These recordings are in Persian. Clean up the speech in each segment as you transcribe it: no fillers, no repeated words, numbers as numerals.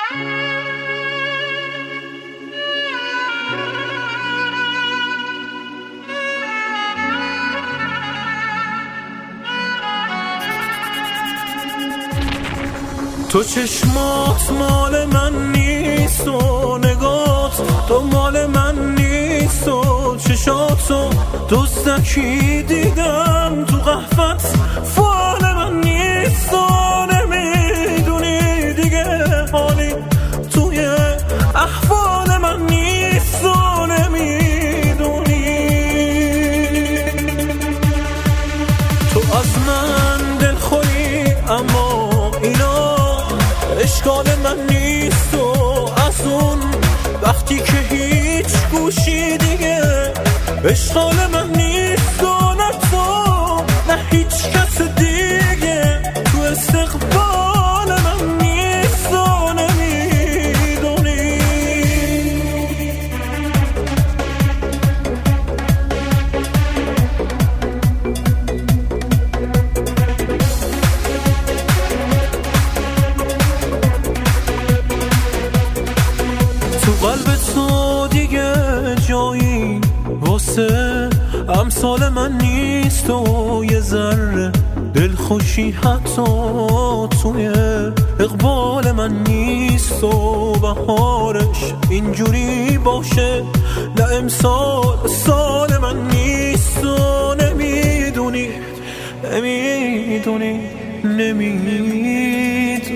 تو چشمات مال من نیست و نگات تو مال من نیست و چشاتو دزدکی دیدم تو قهوت فال من نیست و نمیدونی دیگه حالی توی احوال من نیست و نمیدونی تو از من دلخوری اما اینا اشکال من نیست و از اون وقتی که هیچ گوشی دیگه اشکال من نیست و نه تو نه هیچ کس دیگه تو استقبال من نیست و نمیدونی تو قلب تو دیگه جایی واسه امثال من نیست و یه ذره دلخوشی حتی توی اقبال من نیست و بهارش اینجوری باشه نه امسال سال من نیست و نمیدونی نمیدونی نمیدونی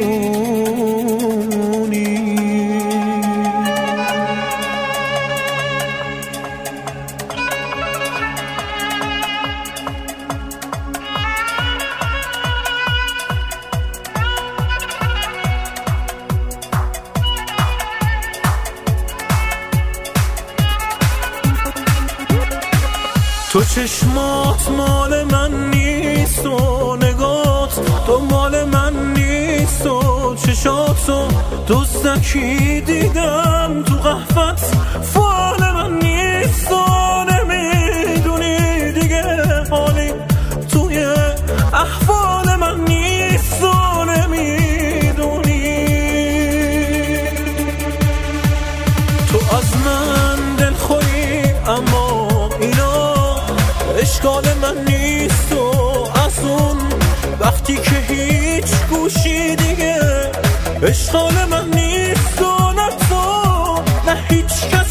تو چشمات مال من نیست و نگات تو مال من نیست و چشاتو دزدکی دیدم تو قهوت فال من نیست و نمیدونی دیگه حالی توی احوال من نیست و نمیدونی تو از من دلخوری اما اینا اشکال من نیست و از اون وقتی که هیچ گوشی دیگه اشکال من نیست و نه تو نه هیچ کس